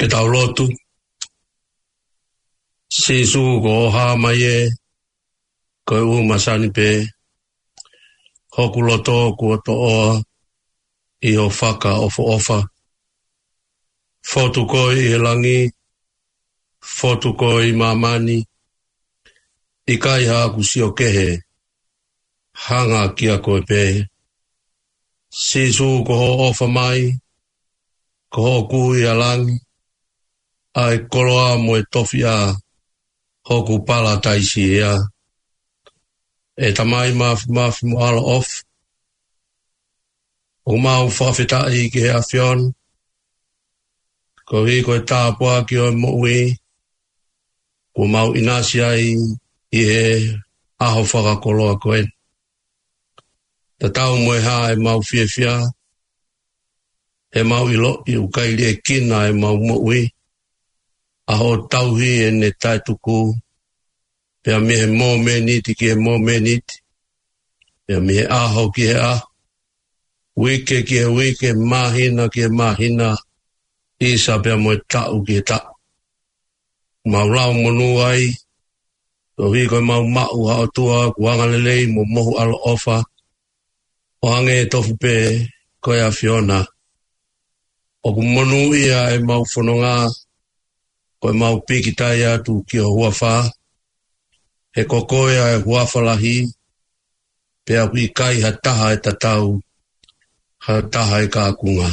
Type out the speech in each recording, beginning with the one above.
ke tau lotu. Sisu ko ha mai e, ko u masani pe, hoku loto ku to oa, I ho whaka ofa. Fotu ko I he langi, fotu ko I mamani, I kai ha ku sio kehe, hanga kia ko e pe. Sisu ko ho ofa mai, ko ho kui a langi, ai koroa mo e tofi a hoku pala taisi ea. E tamai mafi mo ala off. O mau whawhitai ki he awhion. Ko hi koe tāpua ki o moui. Ko mau inasi ai I he aho whakakoloa koe. Ta tau moe ha e mau whiawhia. He mau ilo I ukairi e kina e mau moui. Aho tauhi e ne taituku. Pea mi he mō meniti ki he mō meniti. Pea mi he aho ki he aho. Wike ki he wike, mahina ki he mahina. Isa pea mo e tau ki he tau. Mau lau monu ai. So hi koe mau mau hao tua, kuanga lelei mo mohu alo ofa. O hange e tofu pe koe a Fiona. O ku monu ia e mau whanonga. Koe mau pikitai atu ki o huawha. He kokoea e huawha lahi. Pea kui kai ha taha e tatau. Ha taha e kākunga.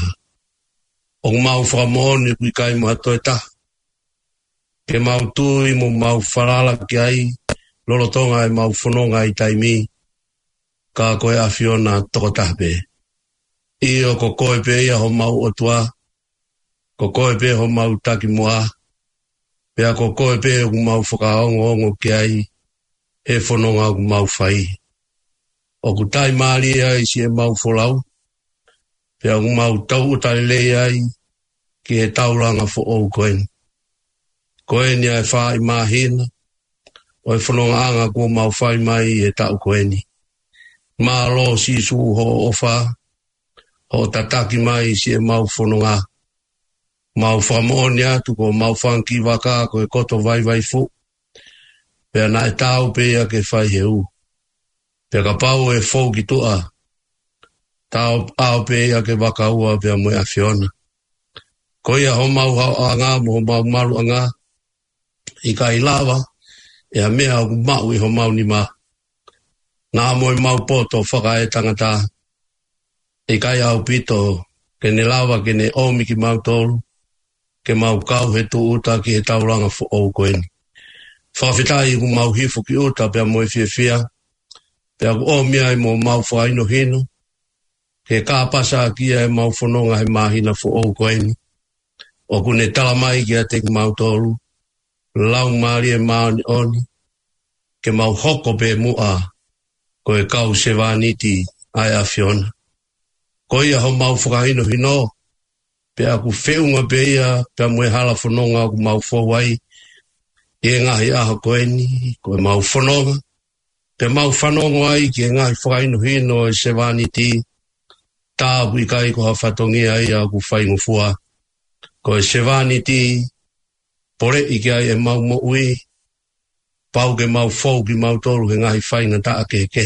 O mau whakamooni kui kai mo hatoi taha. Ke mau tui mo mau wharala ki ai. Lolotonga e mau whanonga I taimi. Ka koe a Fiona toko tahpe. Iyo ko koe pe ia ho mau otua. Ko koe pe ho mau taki mua. Pea ko koe pe o mau whakaongo ki ai. He whanonga o mau whai. O ku tai maari ai si e mau wholau. Pea o mau tau utalelei ai. Ki he tauranga fo ou koen. Koeni ai whai mahina. O e whanonga anga ko mau whai mai e tau koeni. Maa lo sisu ho ofa. Ho tataki mai si e mau whanonga. Mau whamooni atu ko mau whanki waka ko e koto vai fu. Pea na e tau pea ke whai heu. Pea ka pau e fau ki tua. Tau au pea ke waka ua pea moe a Fiona. Ko ia ho mau hao anga mo ho mau maru anga. I ka ilawa. E a mea o mau I ho mau ni ma. Nā moe mau poto whaka e tangata. I kai au pito. Ke ne lawa ke ne omi ki mau tolu. Ke mau kau he tu uta ki he tauranga fo ou koeni. Whawhitai ku mau hifu ki uta pea moe fia. Pea ku o mia mo mau whaino hino. Ke kāpasa kia e mau whanonga he mahina fo ou koeni. O ku ne talamai ki a te ki mau tolu. Lau maari e maoni oni. Ke mau hoko pe mua. Ko e kau sevaniti ai a Fiona. Ko ia ho mau whakahino hino. Pea ku whiunga pe ia. Pea moe hala whanonga ku mau whawai. E ngahi aha koeni, ko e mau whanonga. Pe mau whanonga ai ki e ngahi whakainu hino e sevaniti. Tāpu I kai ko ha whatongi ai a ku whaingu fua. Ko e sevaniti, pore I ki ai e mau moui. Pau ke mau fau ki mau tolu ke ngahi whainga taa ke.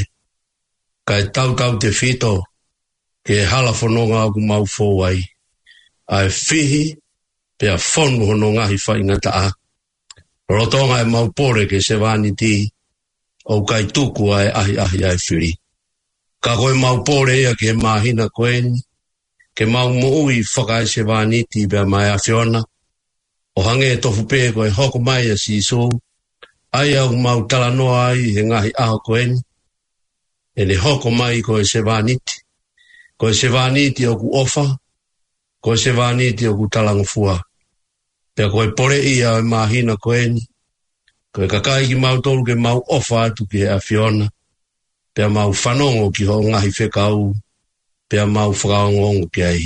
Ka e tau te fito, ke e hala whanonga ku mau fau ai. Ai whihi, pe a whonu hono ngahi whainga taa. Rotonga e mau pore ke sevaniti o kai tuku ai ahi ai whiri. Ka koe mau pore ia ke mahina koeni, ke mau moui whakai sevaniti bea mai a Fiona. O hange e tofu pe koe hoko mai a sisu, ai au mau talanoa ai he ngahi aho koeni. E ne hoko mai koe sevaniti. Koe sevaniti o ku ofa, koe sevaniti o ku talangufua. Pea koe pore ia e mahina koeni. Koe kakai ki mau tolu ke mau ofa atu ki a Fiona. Pea mau whanongo ki ho ngahi whekau. Pea mau whakaongongo ki ai.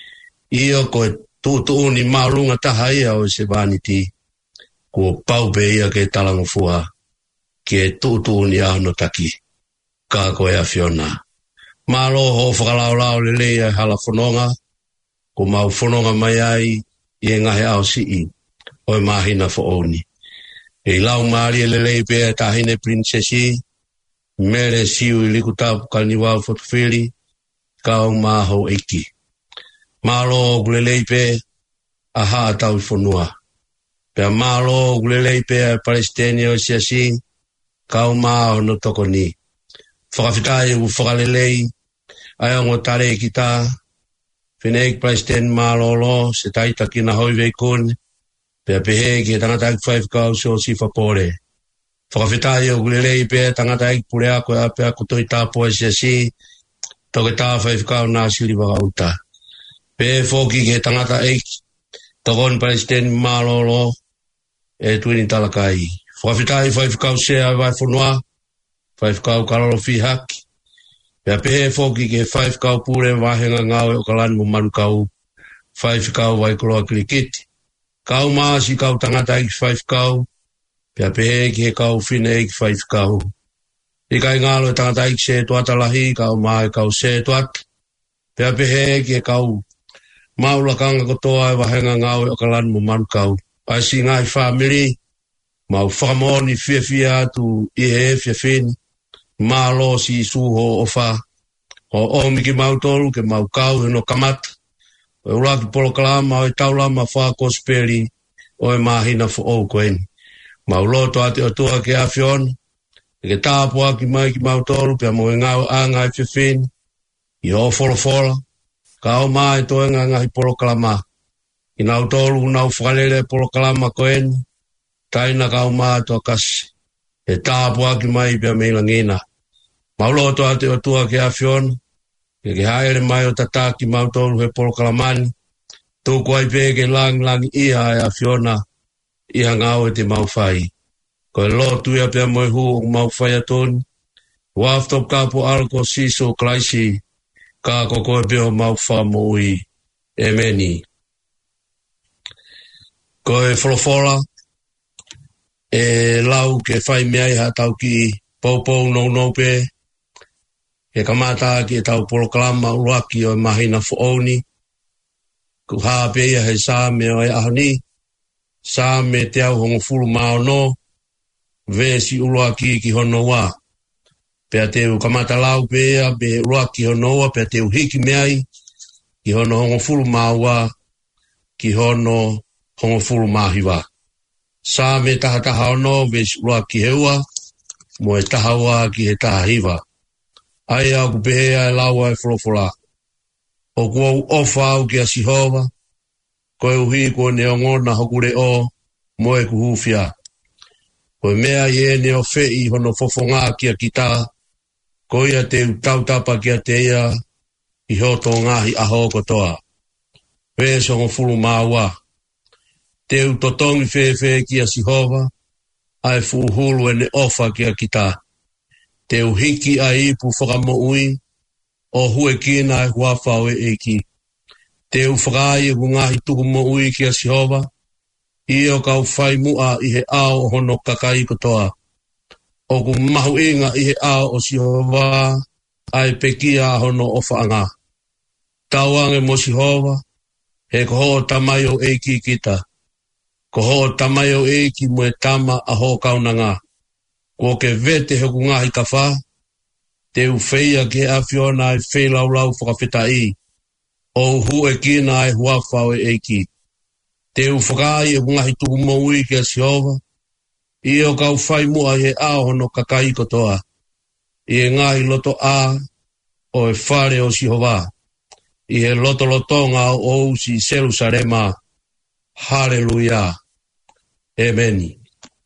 Ia koe tuutuu ni maurunga taha ia o se vaniti. Kua pau pe ia ke talangufua. Ki e tuutuu ni ahno taki. Ka koe a Fiona. Malo ho whakalao lao lelea hala whanonga. Ko mau whanonga mai ai. i e ngahe au si i o e mahina fo oni. E lau maari e lelei pea tahine princesi, mere siu i liku tapu kalniwau fotofili, kau maho eiki. Malo gulelei pe aha tau fonua. Pea malo gulelei pe Palestine o siasi, kau maho no toko ni. Whakawhitai u whakalelei, ai ongo tare kita, whineik Palestine malo lo, se taita kina hoi veikun, pea pehe ki tangata ik whaifkau so si whapore. Whakawhitai o gulelei pe tangata ik pure ako e apea kutoi tapo e siasi, toke tā whaifkau nā siri waka uta. Pe foki ke tangata ik, tokon Palestine malo lo, e tuini talakai. Whakawhitai whaifkau sea vai whanua, whaifkau karolo fi haki. Pea pehe foki ke whaifkau pure wahenga ngau e o kalani mo marukau, whaifkau vai koloa kirikiti. Kau maasi kau tangata ik whaifkau, pea pehe ke kau whine ik whaifkau. Ikai ngalo e tangata ik se tuata lahi, kau maa e kau se tuat. Pea pehe ke kau maulakanga kotoa e wahenga ngau e o kalani mo marukau. Ai si ngai whamiri, mau whakamoni fia atu i he fia malo si suho o wha. O omi ki mautolu ke mau kau he no kamata. O e uraki polo kalama o e taulama wha kosperi o e mahina fo o koeni. Mau loto ate o tua ke awhion, e ke tāpua ki mai ki mautolu pe mo e ngau anga e fia i ho folofola, ka o mai to e ngahi polo kalama. I nau tolu nau whakalele polo kalama koeni, taina ka o mai to kasi. E tāpua ki mai pia meila ngina. Mauloto ate o tua ke awhion, e ke haere mai o tata ki mautolu he polo kalamani, tōku ai pē ke lang iha e awhiona, iha ngau e te mauwhai. Ko e lotu ia pia moe hu o mauwhai atoni, waftop kapo alko siso klaisi, ka koko e pia o mauwha mo ui, e meni. Ko e wholofola, e lau ke whai meai ha tau ki poupou nou pe, e kamata ki e tau polo kalama uruaki o e mahina fooni, ku haa peia he sā me o e ahoni, sā me te au hongo fulu mao no, vesi uruaki ki hono wa. Pea te u kamata lau peia, be uruaki hono wa, pea te u hiki meai, ki hono hongo fulu mao wa, ki hono hongo fulu mahi wa. Sā me taha ono, vesi uruaki heua, mo e taha wa ki he taha hiwa. Ai au ku pehea e laua e wholofola. O kua u ofa au ki a Sihova, koe uhi kua neongona hokure o, mo e kuhufia. Koe mea ie neo fei hono fofonga ki a kita, koe ia te utautapa ki a te ia, i hoto ngahi aho kotoa. Weso ngo fulu maua. Te utotongi fefe ki a Sihova, ai fuhulu e ne ofa ki a kita. Te uhiki a ipu whakamo ui, o hue kina e huawhau e eiki. Te uwhakai e kungahi tuku mo ui ki a Sihova, i o kau whai mua i he ao hono kakai kotoa. O ku mahu inga i he ao o Sihova, ai pekia hono o whaanga. Tauange mo Sihova, he koho tamai o eiki kita. Koho tamai o eiki mo e tama a ho kaunanga. Ko ke vete he kungahi ka wha, te uwheia ke awhiona e whei lau whakawhitai, o hu e kina e huawhau e eiki. Te uwhakai e kungahi tuku mo ui ke a Sihova, i o kau whai mua he ao hono kakai kotoa, i e ngahi loto a o e whare o Sihova, i he loto lotonga o usi Jerusalema, Hallelujah, Amen.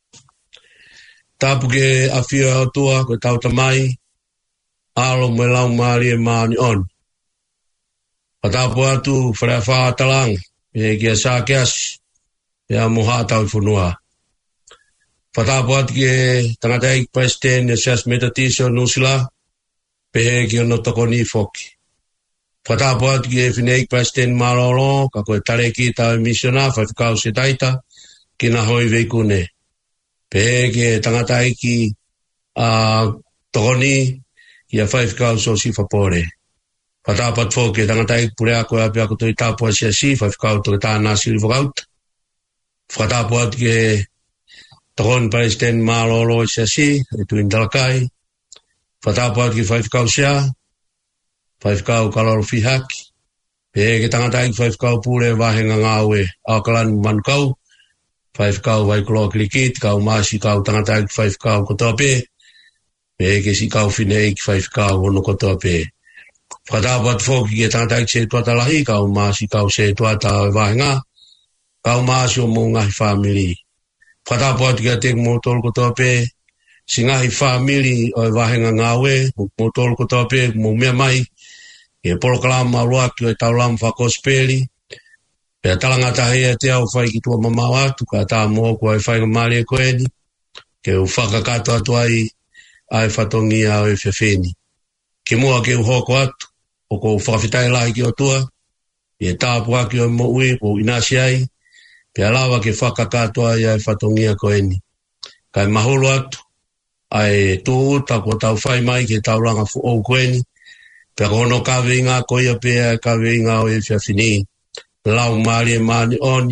Tapu ke awhia o tua koe tau tamai, alo me lau maari e maani on. Patapu atu wharea whaatalang, e kia sā keasi, e a moha tau i whunua. Patapu atu ke tangata eik Palestine e seas metatisio nusila, pehe ki ono toko ni foki. Patapu atu ke whine eik Palestine malolo, ka koe tare ki tau e misiona, whaifukau se taita, ki na hoi veikune. Pehe ke tangata eiki tokoni, ia whaifukau so si whapore. Whatapat fō ke tangatai purea koe apea ko toi tāpua sia si, whaifikau to tā nāsi uri whakaut. Whatapuat ke takon Palestine mālolo sia si, e tuin talakai. Whatapuat ke whaifikau sia, whaifikau kaloro fihaki. Pe ke tangatai whaifikau pure wahenga ngāwe aukalan manukau. Whaifikau waikuloa kilikit, kau māsi kau tangatai whaifikau kotoa pe. Pe ke si kau whinei ki whaifikau hono kotoa pe. Whatapuat fōki ke tangatai se tuata lahi, kau māsi kau se tuata wahenga. Kau māsi o mō ngahi whamiri. Whatapuat ke te mōtoro kotoa pe. Si ngahi whamiri o wahenga ngāwe, mōtoro kotoa pe, mō mea mai. E polokalama aluaki o e taulam whakospeli. Pea talangata hea te au whai ki tua mamau atu, ka tā mōko ai whai ngamari e koeni. Ke u whakakato atu ai whatongi au e whiawheni. Ke mua ke u hoko atu, o ko whakawhitai lahi ki o tua. E tāpua ki o mo ui, o inasi ai. Pea lawa ke whakakato ai whatongi a koeni. Kai maholo atu, ai tū uta ko tau whai mai ke tauranga o koeni. Pea kono kawe inga koia pea kawe inga o e whiawheni. Lau maari e maani oni,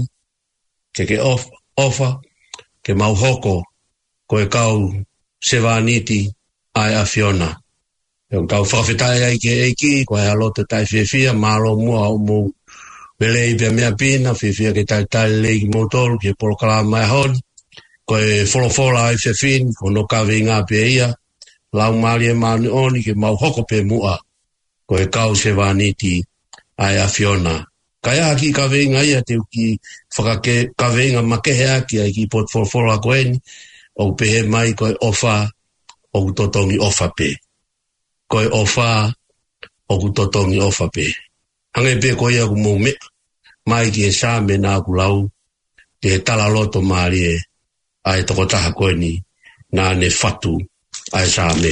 ke ofa, ke mau hoko, ko e kau sevaniti ai a Fiona. E kau whawhetai ai ke eiki, ko e alota tai whiawhia, mālo mua o mō welei pia mea pina, whiawhia ke tai leiki motoru, ke polokala mai honi, ko e wholofola ai whiawhini, ko no kawe inga pia ia, lau maari e maani oni, ke mau hoko pe mua, ko e kau sevaniti ai a Fiona. Kaya ki ka veinga ia te uki whakake ka veinga makehea ki ai ki potfolfola koeni o pehe mai koe ofa o kutotongi ofa pe. Koe ofa o kutotongi ofa pe. Hange pe koe ia kumo me mai ki e sāme nā kulau te he tala loto maari e ai toko taha koeni nā ne whatu ai sāme.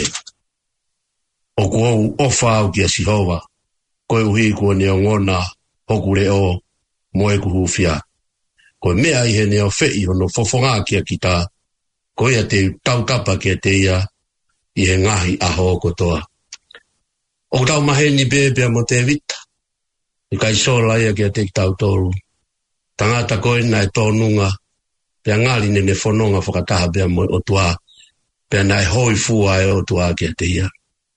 O kuou ofa au ki a Sihova koe uhi kua ne o ngona hoku reo moe kuhufia. Koe mea ihe ne o whei hono fofonga kia ki tā. Koe ia te tautapa kia te ia i he ngahi aho kotoa. O tau maheni bebea mo te vita. I kai sola ia kia te tautoru. Tangata koe nai tōnunga. Pea ngali ne whanonga whakataha bea mo o tua. Pea nai hoi fua e o tua kia te ia.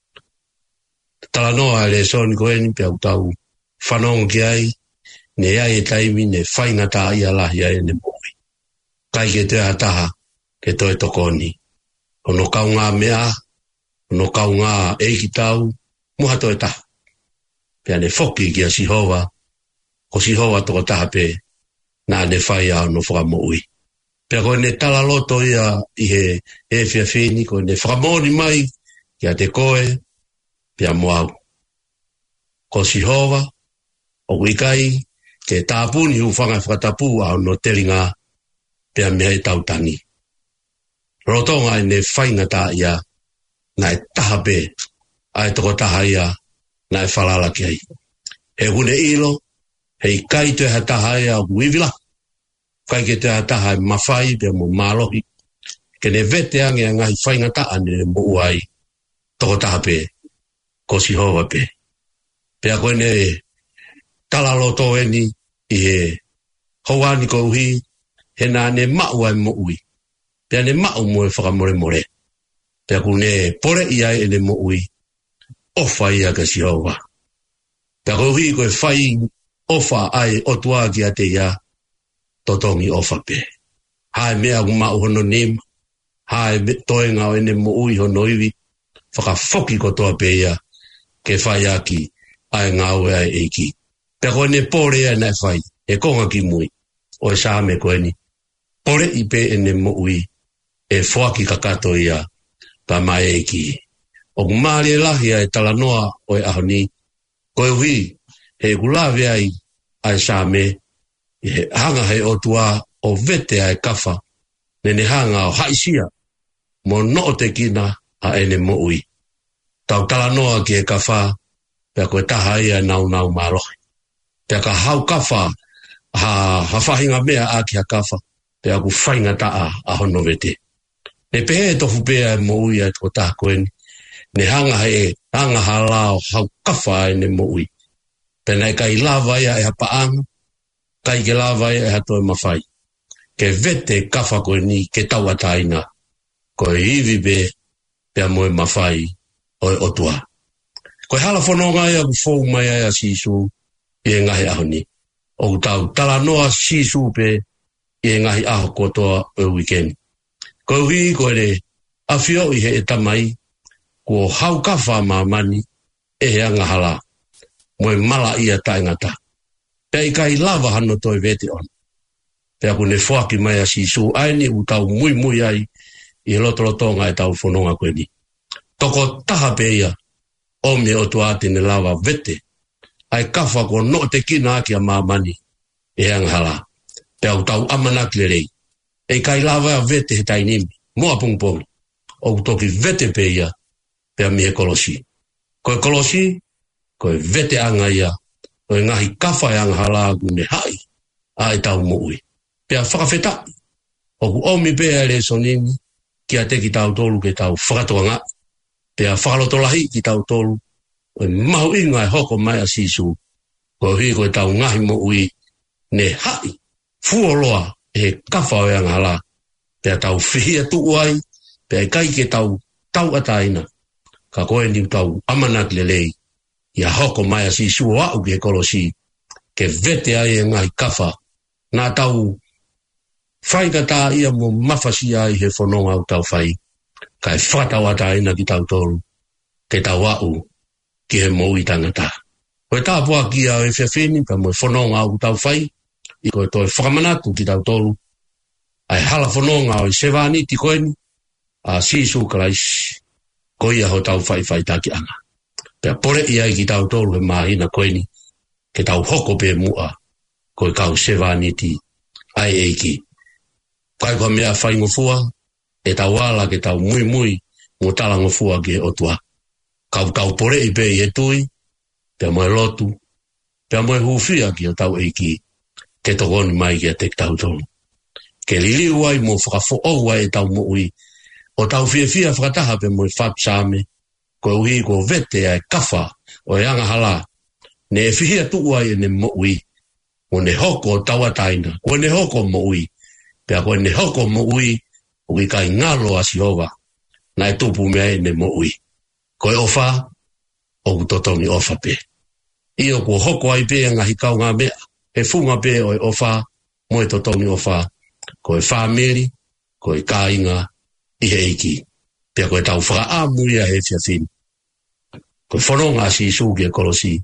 Tala noa e le soni koe ni pea utau. Whanong ki ai, ne ai e taimi, ne whainga tā ia lahi ai ne moi. Kai ke te ataha, ke toi tokoni. Ono kau ngā mea, ono kau ngā eiki tau, muha toi taha. Pea ne whoki ki a Sihova, ko Sihova toko taha pe, nā ne whai au no whakamoi. Pea koe ne tala loto ia i he e whiawhini, koe ne whakamoni mai, ki a te koe, pea moau. Ko Sihova, o wikai, ke tāpuni hu whanga whakatapu au no telinga pea mea e tautangi. Rotonga e ne whainga tā ia, na e taha pe, ai toko taha ia, na e whalala ki ai. He hune ilo, hei kai te ha taha ia o uivila, kai ke te ha taha e mawhai pea mo mālohi, ke ne vete ange a ngai whainga tā ane mo uai, toko taha pe, ko Sihova pe. Pea koe ne tala loto eni i he houani ko uhi, he nā ne mau ai mo ui. Pea ne mau mo e whakamore more. Pea ku ne pore i ai e ne mo ui, ofa ia ka Sihova. Pea ko uhi ko e whai ofa ai o tua ki a te ia, totongi ofa pe. Hae mea ku mau hono nim, hae toenga o ene mo ui hono iwi, whakafoki ko toa pe ia, ke whai aki ai ngāwe ai eiki. Pea koe ne pore ai nai whai, e konga ki mui, o e sāme koe ni. Pore i pe ene mo ui, e whaki kakato ia, pa mai eiki. O kumari e lahi ai tala noa o e ahoni, koe hui, he kulawe ai sāme, he hanga he o tua o vete ai kafa, nene hanga o haisia, mo no te kina a ene mo ui. Tau tala noa ki e kafa, pea koe taha ia nau mālohi. Pea ka hau kafa, ha whahinga mea a ki ha kafa, pea ku whainga taa a hono vete. Ne pehe tofu pea mo ui ai toko taha koeni, ne hanga halao hau kafa ne moui. Pena kai lava ia e hapaang, kai ke lava ia e hatoe mawhai. Ke vete kafa koe ni ke taua taina, koe hivi be pia moe mawhai oe otua. Koe hala whanonga ia ku fōu mai ai a sisu i e ngahi aho ni. O tau tala noa sisu pe i e ngahi aho kotoa o weekend. Koe hui koe re awhio i he e tamai, ko hau kafa mamani e he anga hala. Moe mala ia taingata. Pea i kai lava hano toi vete on. Pea ku ne whaki mai a sisu aini u tau mui ai i he lotolotonga e tau whanonga koe ni. Toko taha pe ia o me o tuate ne lava vete. Ai kafa ko no te kina aki a mamani e anga hala. Pea u tau amanak le rei. E kai lava vete he tainimi. Moa pungpong. O toki vete pe ia pea mi he kolosi. Koe kolosi, koe vete anga ia. Koe ngahi kafa e anga hala ne hai. Ai tau moui. Pea whakawheta. O ku omi pea le sonini. Kia te ki tau tolu ke tau whakatoanga. Pea whakalotolahi ki tau tolu. Koe mahu inga e hoko mai a sisu. Koe hui koe tau ngahi moui. Ne hai. Fuoloa e kafa o anga hala. Pea tau whihia tuuai. Pea kai ke tau ataina. Ka koe ni tau amanak lelei. Ia hoko mai a sisu o au ke kolosi. Ke vete ai e ngai kafa. Nā tau whaikata ia mo mawhasi ai he whanonga au tau whai. Kai whatau ataina ki tau tolu. Ke tau au ki he moui tangata. Koe tāpua ki a e whiawhini pa mo whanonga au tau whai. I koe toi whakamanatu ki tau tolu. Ai hala whanonga o i sevani ti koeni. A sisu kalaisi. Ko ia ho tau whai taki anga. Pea pore ia ki tau tolu he mahina koeni. Ke tau hoko pe mua. Koe kau sevani ti ai eiki. Kai kwa mea whai ngofua. E tau ala ke tau mui. Mo tala ngofua ke otua. Kau tau pore i pe i e tui. Pea moe lotu. Pea moe hufia ki o tau eiki. Ke tokoni mai ki a tek tau tolu. Ke liliu ai mo whakafo au ai e tau moui. O tau fia whakataha pe moe whapsame. Ko uhi ko vete ai kafa o e anga hala. Ne e whihia tuu ai e ne moui. O ne hoko tau ataina. Ko ne hoko moui. Pea ko ne hoko moui. O ki kai ngalo a Siova. Na e tupu mea e ne moui. Ko e ofa. O ku totongi ofa pe. Io ko hoko ai pe ngahi kau ngā mea. E funga pe o e ofa. Mo e totongi ofa. Ko e whamiri. Ko e kāinga. I he iki. Pea koe tau whakaamuia he whiawhini. Koe whanonga si isu ki e kolosi.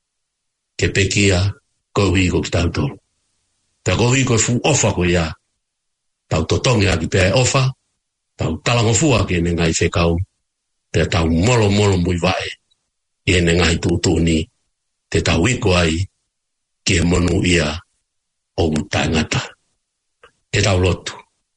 Ke pekia, koe hui ko ki tau tolu. Pea koe hui koe fu ofa koe ia. Tau totongi aki pea e ofa. Tau talangofua ki ene ngai whekau. Pea tau molo mui vae. I ene ngai tūtūni. Te tau iko ai. Ki he monu ia. O utangata. E tau lotu.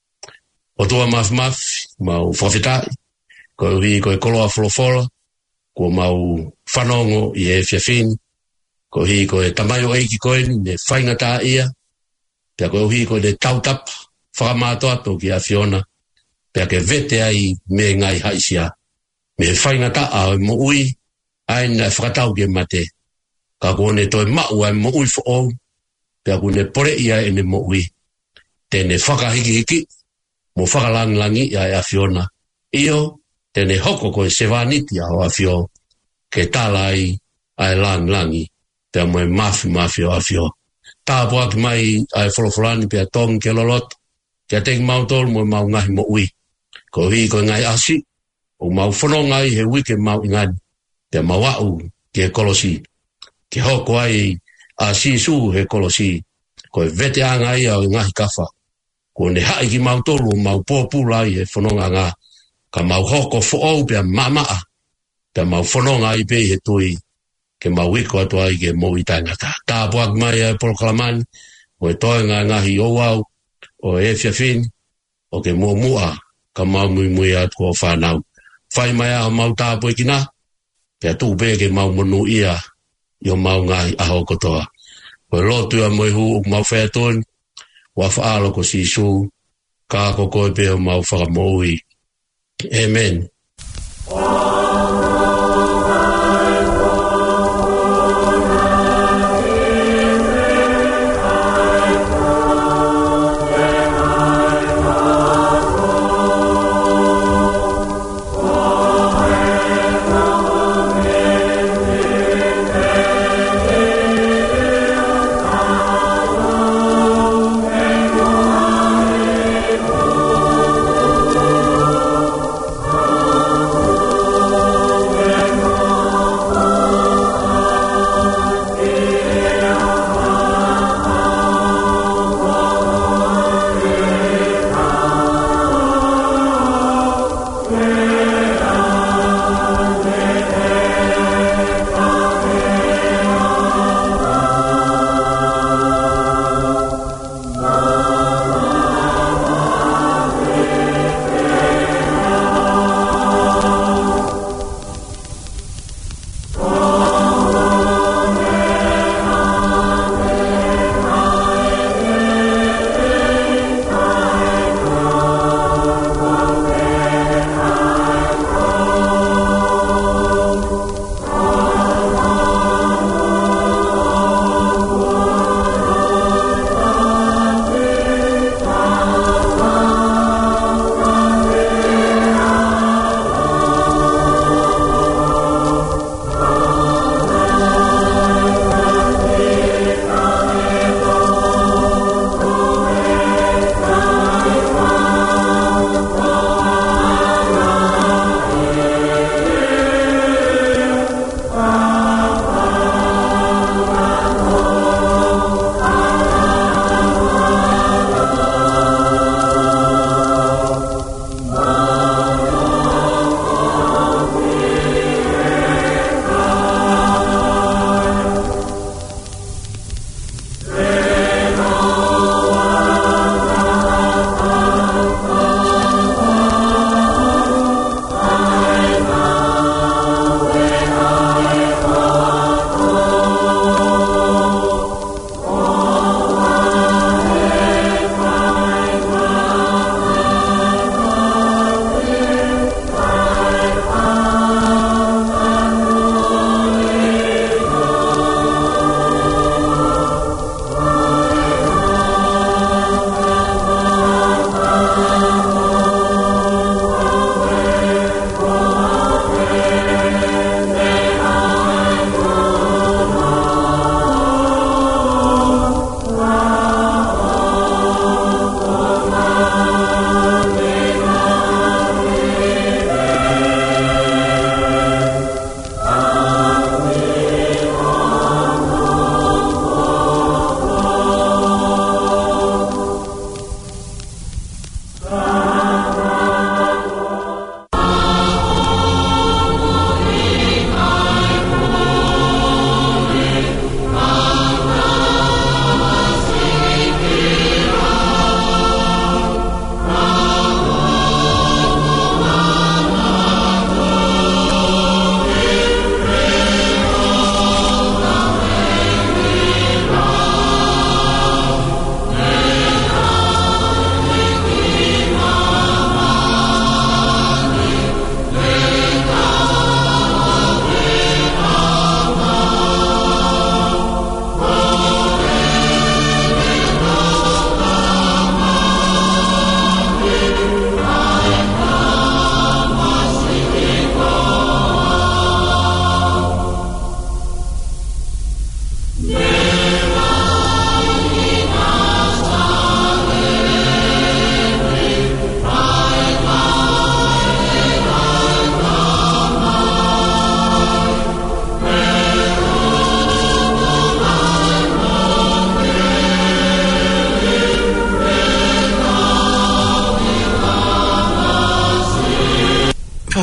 O tua mafi, mau whawhetai, koe hui koe koloa wholofola, ko mau whanongo i e whiawhini, koe hui koe tamayo eiki koe ni, ne whaingata ia, pia koe hui koe ne tautapa, whakamato ato ki a Fiona, pia ke vete ai me ngai haisia, me whaingata a o mo ui, ai na whakatau ke mate, ka kone toi mau ai mo ui whaou, pia kone pore ia e ne mo ui, tene whakahiki, mo whakalangi ia e a Fiona. Io, tene hoko koe sevaniti a o a Fio, ke talai ai langi, te moe mafi o a Fio. Tāpua ki mai ai wholofolani pia tongi ke lolot, kia teki mautol mo mau ngahi mo ui. Ko hi koe ngai asi, o mau whanonga i he wike mau ingani, te mau au ki he kolosi. Ke hoko ai a sisu he kolosi, koe vete anga ia o ngahi kafa. Ko ne hai ki mau tolu, mau pōpula i he whanonga ngā. Ka mau hoko whoou pia mamaa. Pia mau whanonga i pe he tui. Ke mau wiko atu ai ke mo i tangata. Tā puak mai e Polokalamani. O e toi ngā ngahi o au. O e whiawhini. O ke mua. Ka mau mui atu o whanau. Whai mai a mau tāpua ki nā. Pia tūpe ke mau monu ia. I o mau ngahi aho kotoa. O e lotu a moi hu mau whaetoni. Wa whaalo ko sisu, ka ko koe peo mau whakamoui. Amen.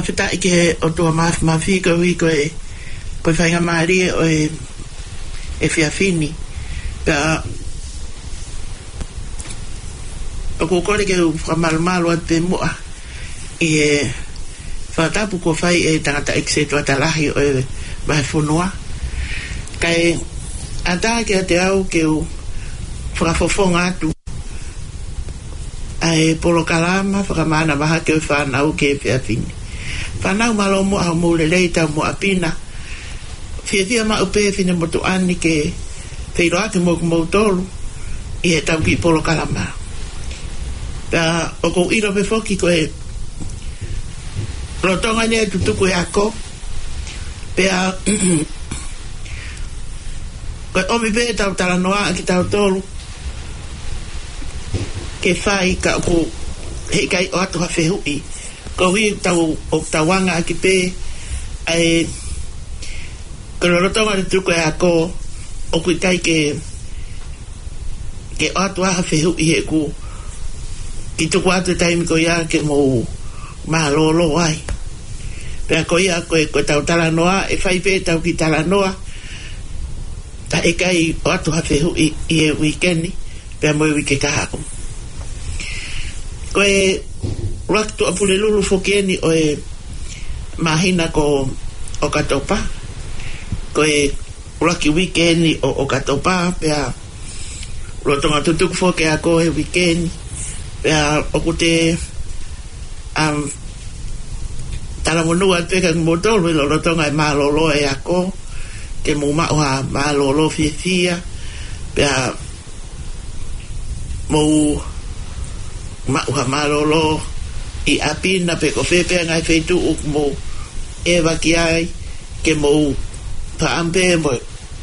fita ke o tua mafi ko wi ko whainga maari o e whiawhini. Pea o kukore ke whamalumalo at pe mua i whatapu ko whai e tangata eksetu atalahi o e vai whunua. Kai ata ke te au ke u whakafofonga atu ai polo kalama whakamana maha ke whanau ke whiawhini. Whanau malo mua hau mule leita mua pina fia ma upe fine motu ani ke whairoa ke moku mautolu i he tau ki polo kalama. Pea o kou iro pe foki koe rotonga nea tutuku e ako pea koe omi pe tau talanoa ki tau tolu ke whai ka ko hei kai o atu hawhehui ko hui tau o tawanga ki pe ai ko rotonga ni tutuku e ako o kui kai ke o atu hawhehui he ku ki tuku atu taimi ko ia ke mou maa lolo ai pea ko ia koe tau talanoa e whai pe tau ki talanoa ta e kai o atu hawhehui i e weekendi pea moe wike kahako koe raktu apule lulu fokieni o e mahina ko o katopa koe raki weekendi o katopa pea rotonga tutuku foke ako e weekendi pea okute talamonua peka motolo lo rotonga e malolo e ako ke mo ma malolo fia pea mo ma malolo i apina pe ko fepe ngai feitu mo eva ki ai ke mo pa ampe mo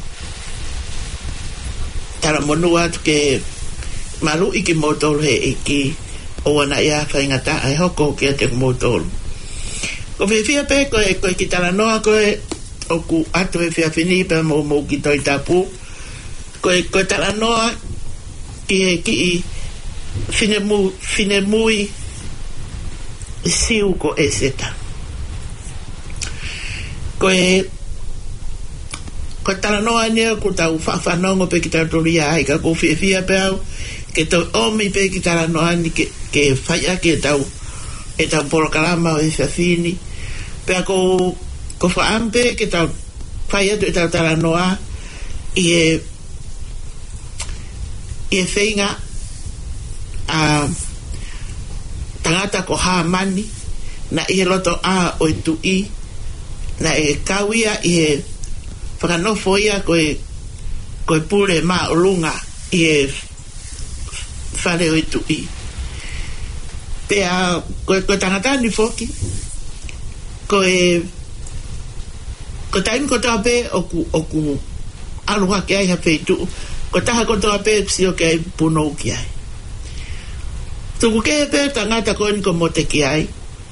talamonua ke malu iki motolo he iki o wana ia whaingata ai hoko kia te motolo ko fia pe ko ki talanoa ko o ku atu e whiawhini pe mo ki toi tapu ko talanoa ki fine mui siu ko eseta ko talanoa nea ko tau whawhanongo pe ki tau toria ai ka ko fia pe au ke tau omi pe ki talanoa ni ke whaia ke tau e tau porokalama o e whiawhini pea ko whaampe ke tau whaia tu e tau talanoa i e whainga a tangata ko haamani na i loto a o i tui na e kawia i e whakanofo ia koe pule maa olunga i e whare o i tui pea koe tangata ni foki koe taimi ko toa pe oku aluha ke ai hawheitu ko taha ko toa pe sio ke ai punou ki ai tuku ke pe tangata ko ni ko mote ki ai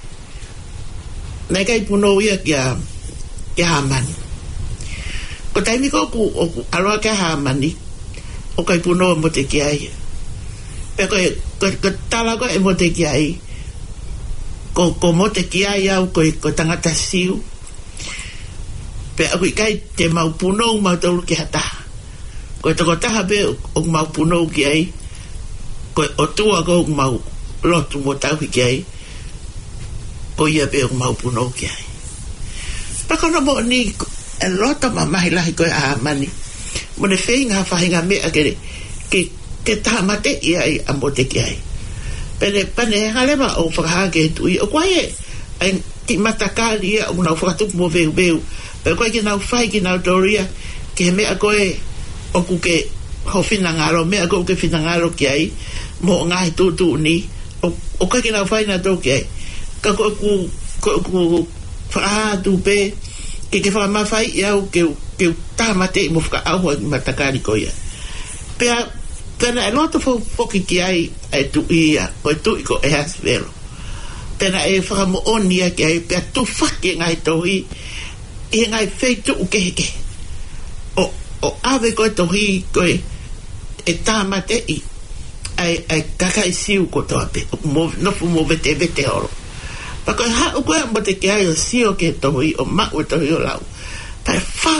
na kai punou ia kia hamani ko taimi ko oku aluha ke hamani o kai punou mote ki ai pe ko tala ko e mote ki ai ko mote ki ai au ko tangata siu pe aku kai te mau punou mau tolu ki hata ko te taha pe o mau punou ki ai ko o tua ko mau lotu mo tau ki ai ko ia pe o mau punou ki ai pa kono mo ni e lota mamahi lahi ko a mani mo ne whainga whahinga mea ke taha mate i ai a mote ki ai pane halema o whakahake tui o kwae ai ki matakari ia o nau whakatupu mo veu pe koe ki nau whai ki nau toria ke mea koe o kuke ho whina ngaro mea koe ke whina ngaro ki ai mo ngai tūtū ni o koe ki nau whai na tō ki ai ka koe ku whaatu pe ke whakamawhai iau ke tāmate i mo whakaahua ki matakari koe ia pea pena e loto foki ki ai e tu ia koe tu i ko e hasvelo pena e whakamo onia ki ai pea tu whake ngai tohi i ngai feitu uke heke o ave koe tohi koe e tāmate i ai kakai siu ko toa pe nofu mo vete oro Pako ha o koe mo te kia o sio ke tohui o mau tohui o lau. Pai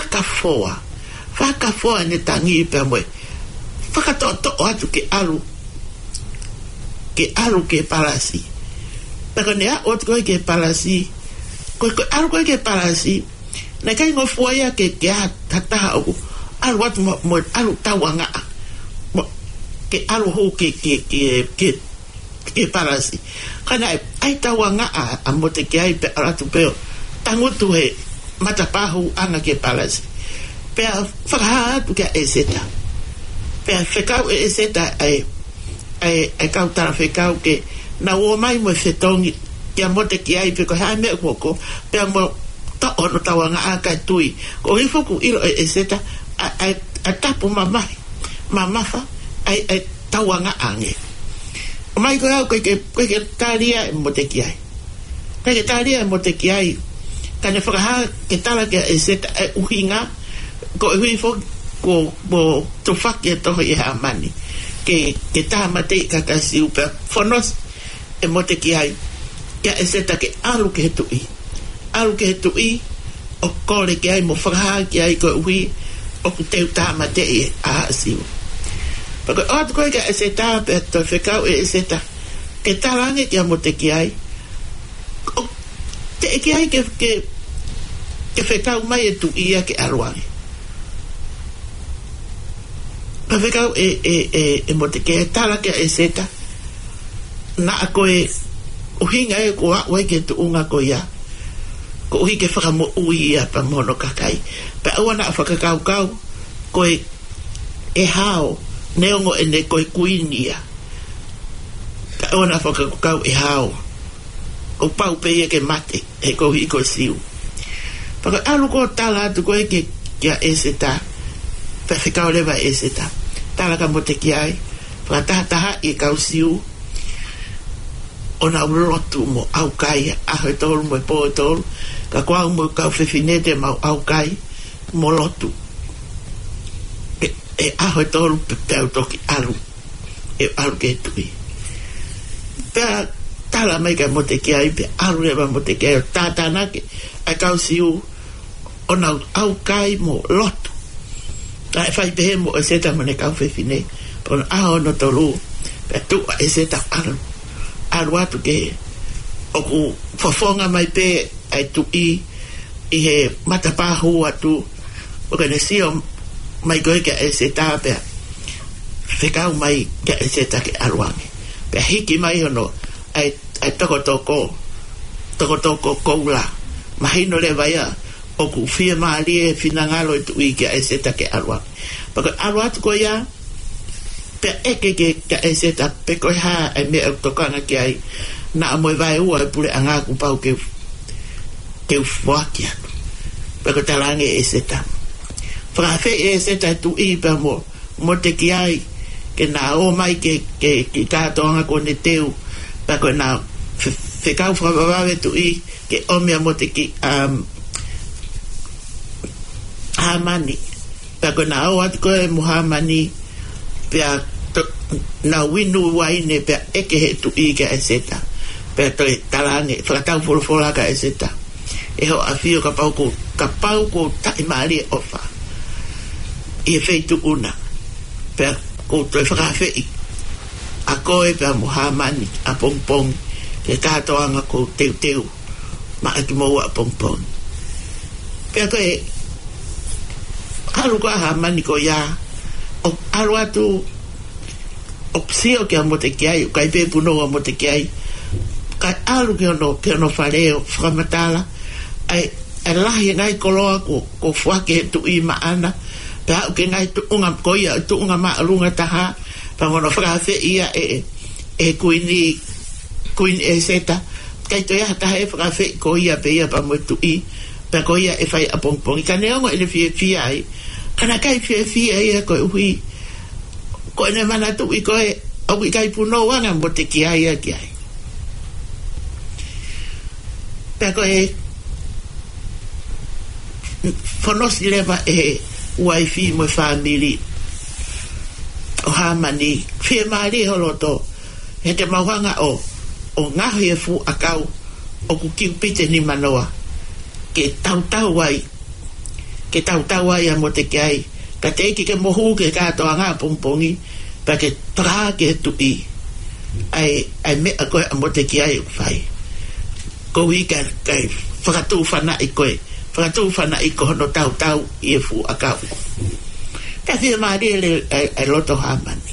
whakafoa ne tangi pe moe. Whakatoto o atu ke alu ke palasi. Pako ne a o koe ke palasi, koe alu koe ke palasi, na kai ngofua ia ke a tataha o alu atu mo alu tawanga ke alu ho ke palasi. Kana ai tawanga a mo te kia i pe atu peo tangutu he matapahu anga ke palasi. Pea whakaha atu ke eseta. Pea whekau eseta ai kautara whekau ke na ua mai mo whetongi kia mo te kia i peko hae mea koko pea mo ta ono tawanga a kai tui ko hifoku ilo eseta ai tapu mamafa ai tawanga ange o mai koe au koe ke taria mo te kia koe ke taria mo te kia i kane whakaha ke tala kia eseta uhinga ko hifoku ko mo tofaki e toho i hamani ke taha matei kakasi upe fonos e mo te ki ai kia e seta ke alu ke he tui o kore ki ai mo whakaha ki ai ko ui o ku teu taha matei a asiu pako o atu koe ka e seta pe to whekau e seta ke talange kia mo te ki ai o te ki ai ke whekau mai e tui ia ke aluange pa whekau e mo te ke tala kia e seta na a koe uhinga e ko a wai ke tu unga ko ia ko uhi ke whakamo ui ia pa mono kakai pa aua na a whakakau koe e hao neongo e ne koe kuini ia pa aua na a whakakau e hao o pau pe ia ke mate e ko hi ko siu pa koe alu ko tala atu koe ke kia e seta pa whekau lewa e seta tala ka mo te ki ai whakataha i kau siu ona ulotu mo au kai a he tolu mo po tolu ka kwa mo ka fefinete mo au kai mo lotu e a he tolu pe toki alu e alu ke tui pe tala mai ka mo te ki ai pe alu le mo te ki tata na ke a ka siu ona au kai mo lotu ai fai pe mo e seta mo ne ka fefine on a ono tolu pe tu e seta alu aluatu ke oku fofonga mai pe ai tu i he matapahu atu o ke nesio mai koe ke e seta pe whekau mai ke e seta ke aluange pe hiki mai ono ai toko koula mahino le vaia oku fia maali e finangalo i tu i ke e seta ke aluange pako aluatu ko ia pe eke ke e seta pe koe ha e mea tokanga ki ai na amoe vai ua e pule anga kupau ke ufuaki atu pe ko talange e seta whakawhi e seta tu i pe mo te ki ai ke na o mai ke tātoanga ko ne teu pe ko na whekau whakawawe tu i ke omea mo te ki hamani pe ko na o atu koe mo hamani pe na winu wai ne pe eke he tu i ke e seta pe to talange whakatau wholofola ka e seta e ho a fio ka pau ko tai maari e ofa i e feitu una pe ko to whakawhi a koe pe a muhamani a pongpong ke tātoanga ko teu ma aki mau a pongpong pe koe haru ko a hamani ko ia o alu atu o psio ke a mo te kiai o kai pe puno a mo te kiai kai alu ke ono whareo whakamatala ai lahi ngai koloa ko whake tu i maana pe au ke ngai tu unga koia tu unga maalunga taha pa ngono whakawhi ia e kuini e seta kai to ia taha e whakawhi koia pe ia pa mo tu i pe koia e whai a pongpong ka neongo ele fia ai kana kai fia ia koe uhi ko ne mana tu i koe au i kai puno wanga mo te ki ai pe koe fonos leva e wifi mo family o hamani fie mari holoto he te mawanga o ngahi e fu akau o ku ki pite ni manoa ke tau wai ke tau wai a mo te kai ka te ki ke mohu ke ka to anga pongpongi pa ke tra ke tu I ai me a koe a mo te kai fai ko wi ka kai whakatu whana I koe whakatu whana I ko no tau I e fu a kau ka whia maari e loto hamani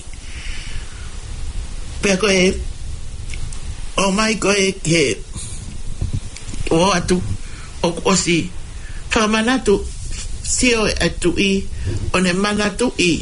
pea koe o mai koe ke o atu o osi whamanatu sio atu I o ne manatu I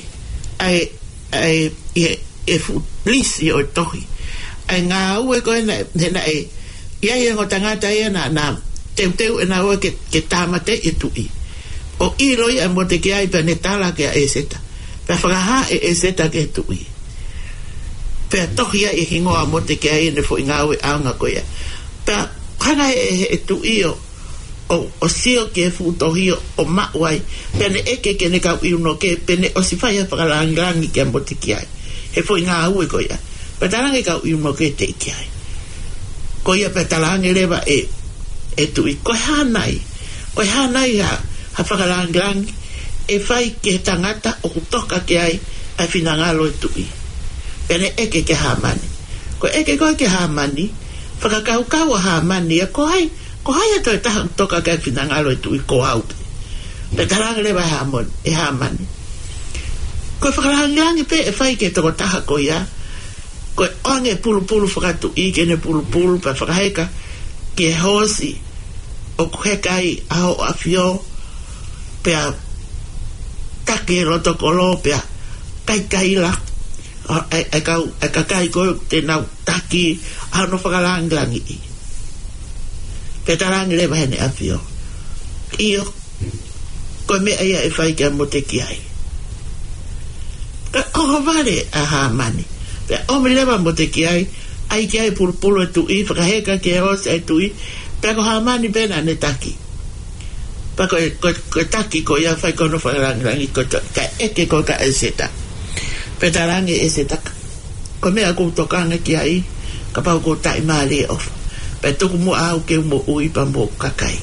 e fu plisi o tohi ai ngā ue koe na ia ia ngo tangata ia na teu e na ue ke tamate e tu I o I roi a mo te ki ai pa ne tala ke a e seta pa whakaha e seta ke tu I pa tohi a e hingo a mo te ki ai ne fo i ngā ue aunga koe pa hana e tu I o sio ke fu tohi o mauai pa ne eke ke ne kau I uno ke pe ne o si whai a whakalangangi ke a mo te ki ai he fo i ngā ue koe pa tarangi kau I uno ke te ki ai koe pa tarangi lewa e tu I koe hanai ha whakalangangi e whai ke tangata o kutoka ke ai a whinangalo e tu I pene eke ke hamani ko eke koe ke hamani whakakau a hamani a ko hai a toi taha toka ke whinangalo e tu I ko au pe tarangi lewa e hamani ko whakalangangi pe e whai ke toko taha ko ia ko onge pulu whakatu I ke ne pulu pa whakaheka ke hosi o kuhekai ao a fio pea take roto kolo pea kai la e kai ko te nau taki ao no whakalangangi I pe tarangi lewa hene a fio io ko me aia e whai ke mo te ki ai o vale a hamani pe o me lewa mo te ki ai ki ai pulu e tu I whakaheka ke hosi ai tu I pe ko hamani pena ne taki pa ko taki ko ia fai ko no whakarangi ko ka eke ko ka e seta pe tarangi e seta ko mea ko tokanga ki ai ka pau ko tai maari of pe tuku mo au ke mo ui pa mo kakai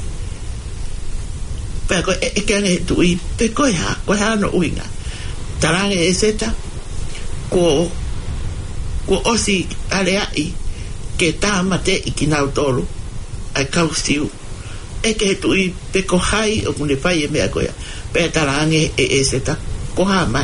pe ko eke ane tu I pe ko ha no uinga tarangi e seta ko osi ale ai ke tamate I ki nau tolu ai kau siu eke tu I pe ko hai o kune pai e mea koea pe tarangi e seta ko haman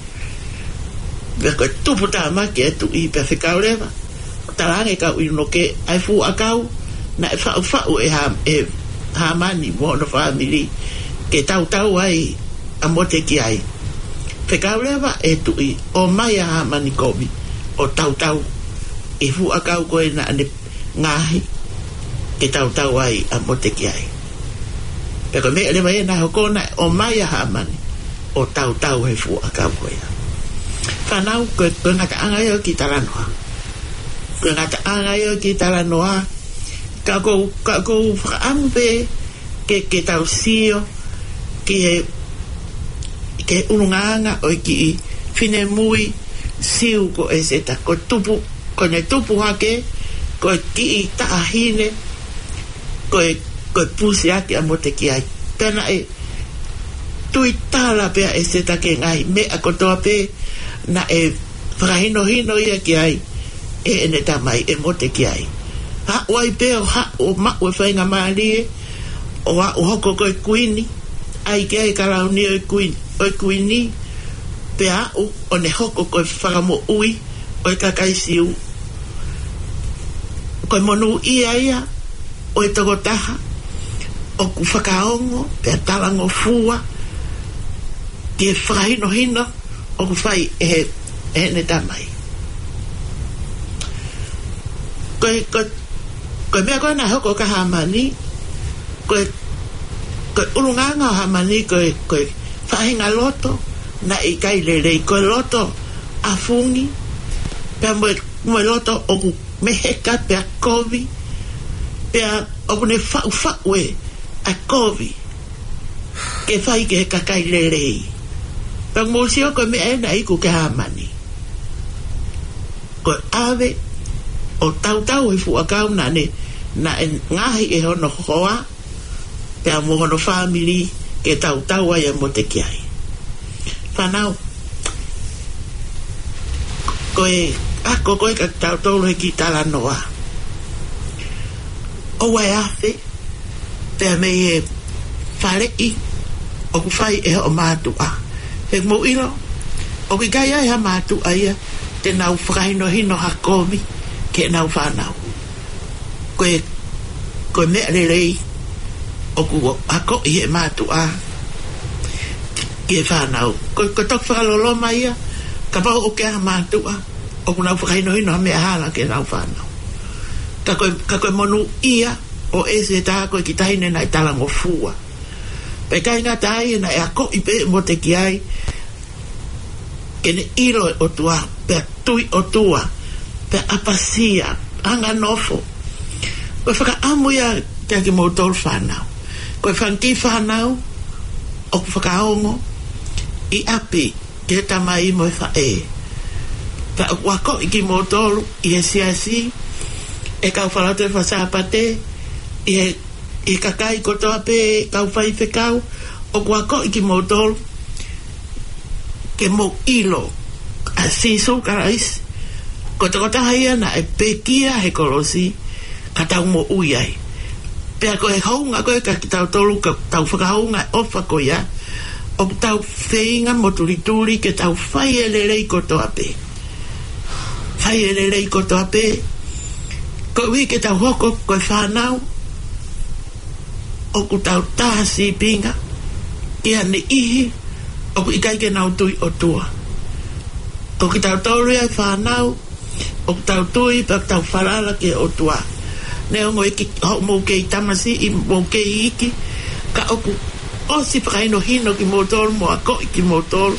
pe ko tupu tama ke tu I pe whikau lewa tarangi kau I no ke ai fu a kau na e whau e hamani mo no family ke tau ai a mote ki ai whikau lewa e tu I o mai a hamani komi o tau e fu a kau koe na ane ngahi ke tau ai a mo te ki ai pe ko me le mai na hokona o mai a hamani o tau he fu a kau koe whanau ko ngata anga yo ki talanoa ko ngata anga yo ki talanoa ka ko whaampe ke tau sio ke ununganga o ki fine mui siu ko e seta ko ne tupu hake ko ki taahine ko pusi ake a mo te ki ai pena e tui tala pea e seta ke ngai me a kotoa pe na e whakahino ia ki ai e ene tamai e mo te ki ai ha wai pe o ma o whainga maari o hoko ko e kuini ai ke ai karauni o e kuini pea o ne hoko ko e whakamo ui o e kakaisiu ko e monu ia o e togotaha o ku whakaongo pe talango fua ke whakahino o ku whai e ne tamai ko mea koe na hoko ka hamani ko urunganga hamani ko whahinga loto na i kai lelei ko loto a fungi pe mo loto o ku meheka pe a kovi pe o ne whau e a kovi ke whai ke kakai lelei pe mo sio ko mea na i ku ke hamani ko ave o tau e fuakau na ne na ngahi e hono hoa pe a mohono family ke tau tau ai mo te kiai whanau koe ka tau tolu he ki tala noa o wai afe pe a mei e whareki o ku whai e o mātua he mo ilo o ki gai ai ha mātua ia te nau whakaino hino hakomi ke nau whanau koe mea rerei o ku hako i he mātua i e whanau koe tok whakaloloma ia ka pau o ke ha mātua o ku nau whakaino hino ha mea hala ke nau whanau ka koe monu ia o ese tā koe ki tahine na i talango fua pe kai ngā tai na e ako i pe mo te ki ai kene ilo o tua pe tui o tua pe apasia anga nofo koe whaka amu ia kia ki mo tol whanau koe whanki whanau o ku whakaongo i api ke tamai mo e whae pe wako i ki mo tolu i e siasi e kau whalatu e whasapate i kakai kotoa pe kau whai whekau o wako i ki mo tolu ke mo ilo a sisu karais kota haia na e pekia he kolosi ka tau mo uiai pea ko e haunga koe ka ki tau tolu ka tau whakahaunga ofa ko ia o tau wheinga mo turi ke tau whai elelei kotoa pe whai elelei kotoa pe ko ui ke tau hoko koe whanau o ku tau tāsi pinga ki ane ihi o ku ikai ke nau tui o tua o ki tau tolu ai whanau o ku tau tui pa tau whalala ke o tua ne o ngoi ki ho mou kei tamasi i mou kei iki ka o ku osi whakaino hino ki mou tolu mo ako i ki mou tolu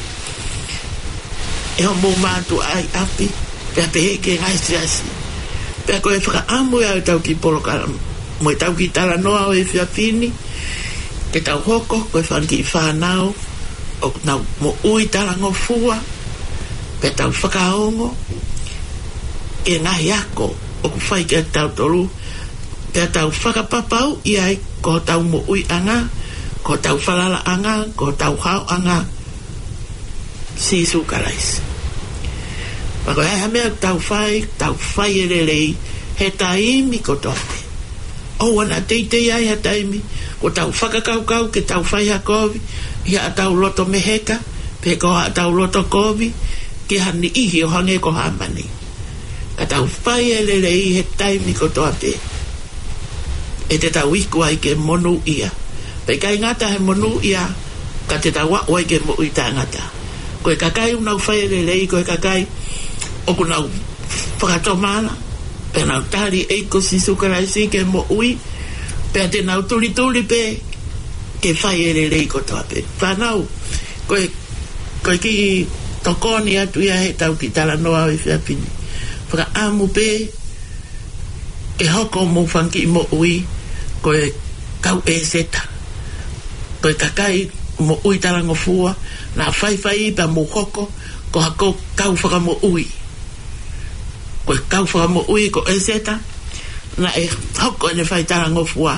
e ho mou mātu ai api pe a pehe ke ngai siasi pe a koe whaka amu au tau ki polo karam mo e tau ki tala noa o e whiawhini ke tau hoko koe whanki i whanau o nau mo ui tala ngofua pe tau whakaongo e ngahi ako o ku whai ke tau tolu pe tau whakapapau i ai ko tau mo ui anga ko tau whalala anga ko tau hao anga sisu karais pako e hamea tau whai e lelei he taimi ko tope o wana teitei ai he taimi ko tau whakakaukau ke tau whai hakovi ia tau loto meheka pe ko tau loto kovi ke hani ihi o hange ko hamani ka tau whai e lelei he taimi ko tope e te tau iku ai ke monu ia pe kai ngata he monu ia ka te tau wako ai ke mo i ta ngata koe kakai unau whai e lelei koe kakai o ku nau whakatomana pe nau tari eiko sisu karaisi ke mo ui pe te nau tuli pe ke whai e lelei ko toa pe whanau koe ki tokoni atu ia he tau ki tala noa o i whiapini whaka amu pe e hoko mo whanki mo ui koe kau e seta koe kakai mo ui tala ngofua na whai pa mo hoko ko hako kau whaka mo ui koe kau whaka mo ui ko e seta na e hoko ene whai tala ngofua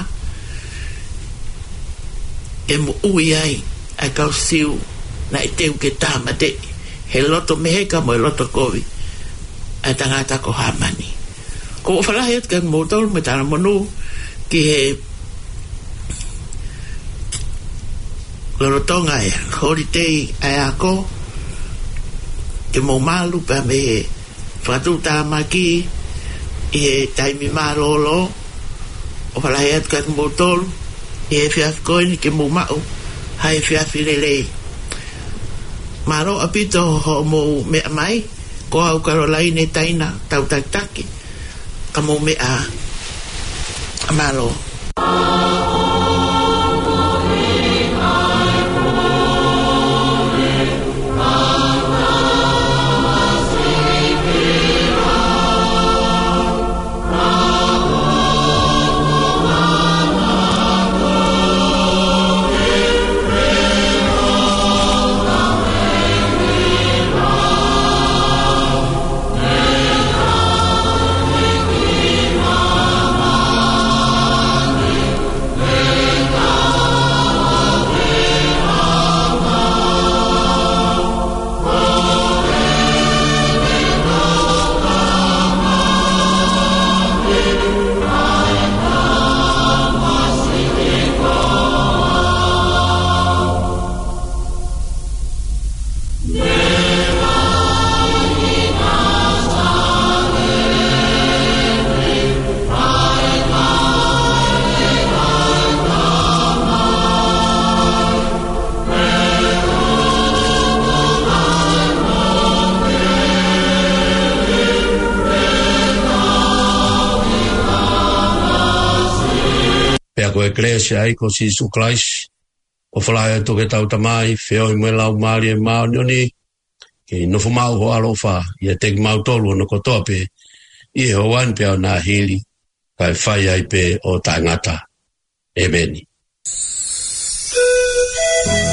e mo ui ai ai kau siu na e teu ke tāmate he loto meheka mo e loto kovi ai tangata ko hamani ko whalahi at kang motol me tala monu ki he lorotonga e holiday ai ako ke mo malu pa me he whatuta maki i he taimi marolo o whalahi at kang motol i he whiafkoini ke mo mau hai whiafirelei maro apito ho mo mea mai ko au Caroline taina tau taitaki ka mo mea malo ko eklesia ai ko si su Christ o whalai to ke tau tamai feo i mwe lau maari e mao nioni ke no fumau ho alofa ia te mau tolu no ko tope i ho wan pe na hili kai fai ai pe o tangata. Amen.